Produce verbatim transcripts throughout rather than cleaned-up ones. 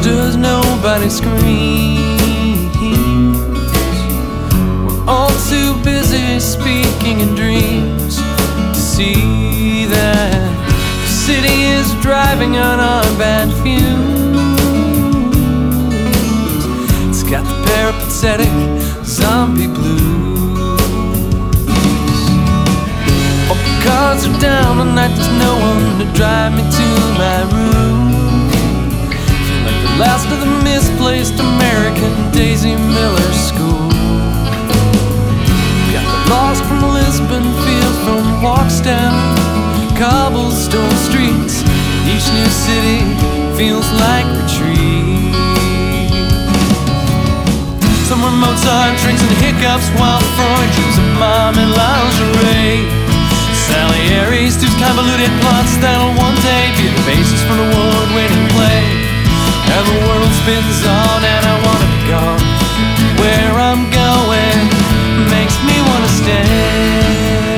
does nobody screams? We're all too busy speaking in dreams to see that the city is driving on our bad fumes. It's got the peripatetic zombie blues. All the cards are down tonight, there's no one to drive me to my room. Last of the misplaced American Daisy Miller School. Got the lost from Lisbon fields, from walks down cobblestone streets. Each new city feels like retreat. Somewhere Mozart drinks and hiccups while Freud dreams of mom in lingerie. Salieri's two convoluted plots that'll one day be the basis for an award-winning play. And the world spins on and I wanna be gone. Where I'm going makes me wanna stay.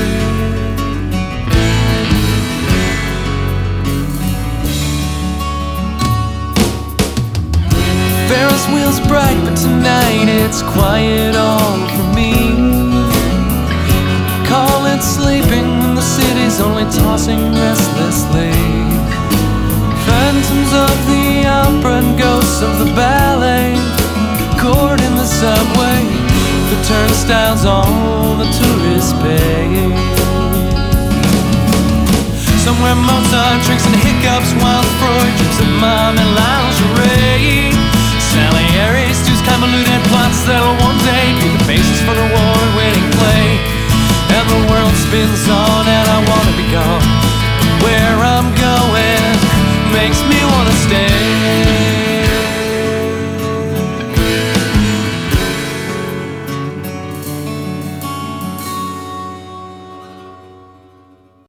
Ferris wheel's bright, but tonight it's quiet all for me. Call it sleeping when the city's only tossing restlessly. Phantoms of the opera and ghosts of the ballet, caught in the subway, the turnstiles on the tourist bay. Somewhere Mozart drinks and hiccups while Freud dreams of mom in lingerie. Salieri's two convoluted plots that'll one day be the basis for an award-winning play. And the world spins on and I wanna be gone. Where I'm going makes me wanna stay.